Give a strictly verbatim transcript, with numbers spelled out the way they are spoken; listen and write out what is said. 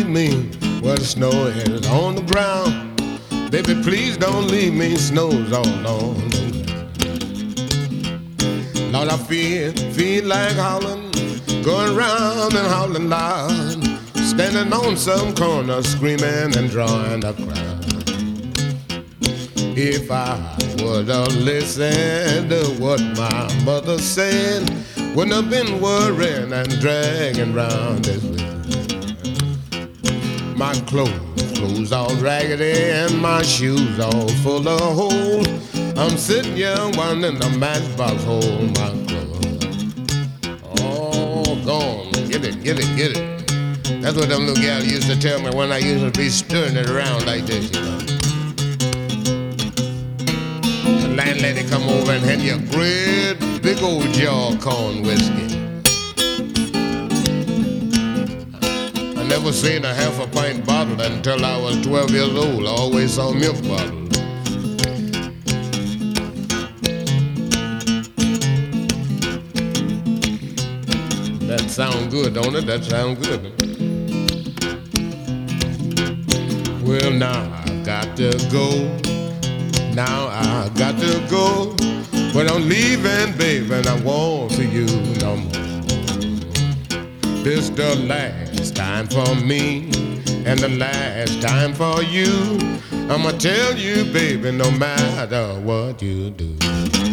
me where the snow is on the ground. Baby, please don't leave me snows all alone. Lord, I feel, feel like howling, going round and howling loud, standing on some corner screaming and drawing a crowd. If I would have listened to what my mother said, wouldn't have been worrying and dragging round this way. My clothes, clothes all raggedy and my shoes all full of holes. I'm sitting here wondering the matchbox hold my clothes. Oh, gone, get it, get it, get it. That's what them little gals used to tell me when I used to be stirring it around like this, you know. The landlady come over and hand you a great big old jar of corn whiskey. I never seen a half a pint bottle until I was twelve years old. I always saw milk bottles. That sound good, don't it? That sound good. Well, now I got to go. Now I got to go. But I'm leaving, baby, and I won't see you no more. This the last time for me and the last time for you. I'ma tell you, baby, no matter what you do.